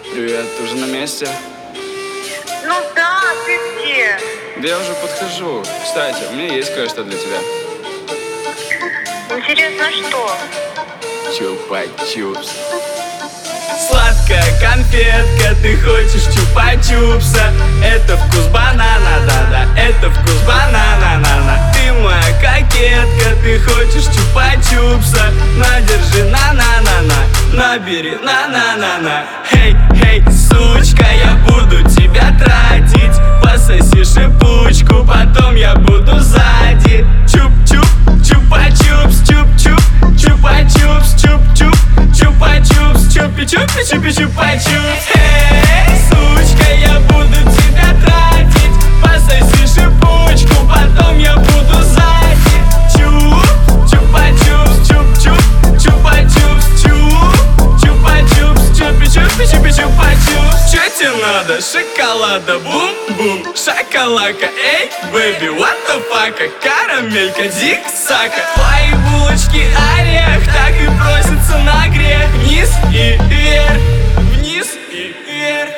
Привет, ты уже на месте? Ну да, ты где? Да я уже подхожу. Кстати, у меня есть кое-что для тебя. Интересно, что? Чупа-чупс. Сладкая конфетка, ты хочешь чупа-чупса. Это вкус банана, да-да, это вкус банана, на-на. Ты моя кокетка, ты хочешь чупа-чупса. На, держи, на-на-на-на, набери, на-на-на-на. Хей, сучка, я буду тебя тратить. Пососи шипучку, потом я буду сзади. Чуп-чуп, чупа-чупс, чуп-чуп, чупа-чупс, чуп-чуп, чупа-чупс, чупи-чупи, чупи-чупа-чупс. Эй, сучка, я буду тебя тратить. Пососи шипучку, потом я буду сзади. Чуп, чупа-чупс, чуп-чуп, чупа-чупс, чуп, чупа-чупс, чупи-чупи, чупи-чупа-чупс. Чё тебе надо? Шоколада, бум-бум, шоколадка, эй, бэби, what the fuck? Карамелька, зиг-сака. Твои булочки орех, так и просятся на грех. Вниз и вверх, вниз и вверх.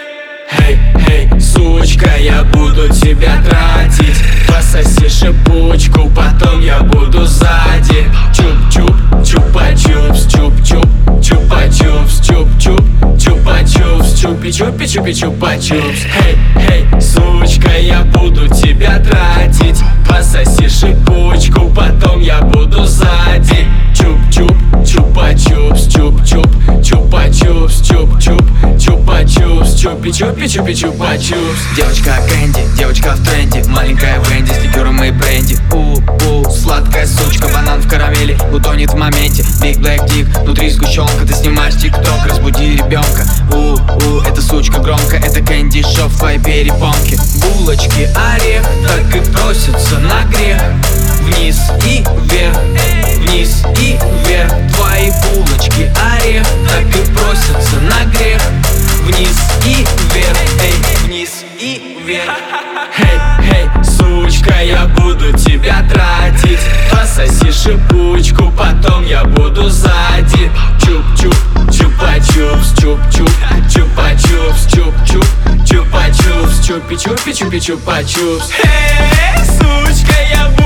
Эй, сучка, я буду тебя тратить. Пососи шипучку, потом я буду сзади. Чуп-чуп, чупа-чупс, чуп-чуп, чупа-чупс, чуп-чуп, чупа-чупс, чупи-чупи, чупи-чупа-чупс. Эй, сучка, я буду тебя тратить. Пососи шипучку, потом я буду сзади. Чуп-чуп, чупа-чупс, чуп-чуп, чупа-чупс, чуп-чуп, чупа-чупс, чупи-чупи, чупи-чупа-чупс. Девочка Кэнди, девочка в тренде, маленькая Венди с ликером и бренди. Сладкая сучка, банан в карамели, утонет в моменте. Big Black Dick, внутри сгущенка, ты снимаешь тикток, разбуди ребенка. Эта сучка громко, это Кэнди Шоу в твоей перепонке. Булочки орех, так и просятся на грех. Вниз и вверх, вниз и вверх. Твои булочки орех, так и просятся на грех. Вниз и вверх, эй, вниз и вверх. Эй, сучка, я буду тебя тратить. Пососи шипучку, потом я буду сзади. Чуп-чуп, чупа-чупс, чуп-чуп, чупа-чупс, чуп-чуп, чупа-чупс, чупи-чупи, чупи-чупа-чупс. Эй, сучка, я буду